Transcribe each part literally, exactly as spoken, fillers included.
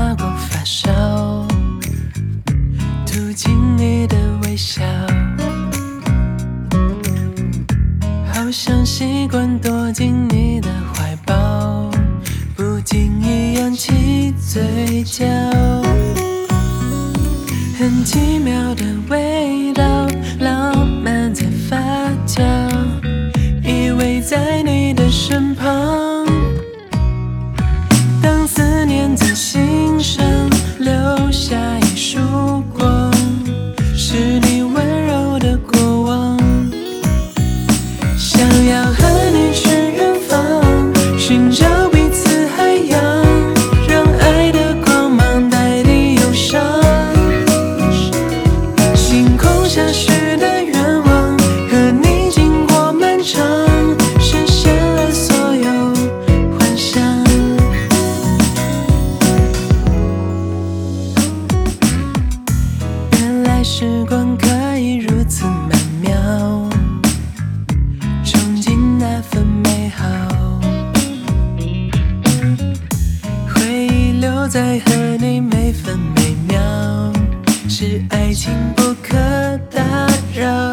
划过发梢，涂进你的微笑，好像习惯躲进你的怀抱，不经意扬起嘴角，很奇妙的味道，浪漫在发酵，依偎在你的身旁。当思念在心上留下一束光，是你温柔的过往。想要和你去远方，寻找彼此海洋，让爱的光芒代替忧伤。星空下许的愿望，和你经过漫长，实现了所有幻想。原来时光可以如此曼妙，憧憬那份美好，回忆留在和你每分每秒，是爱情不可打扰。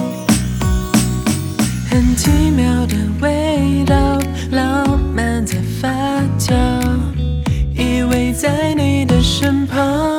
很奇妙的味道，浪漫在发酵，依偎在你的身旁。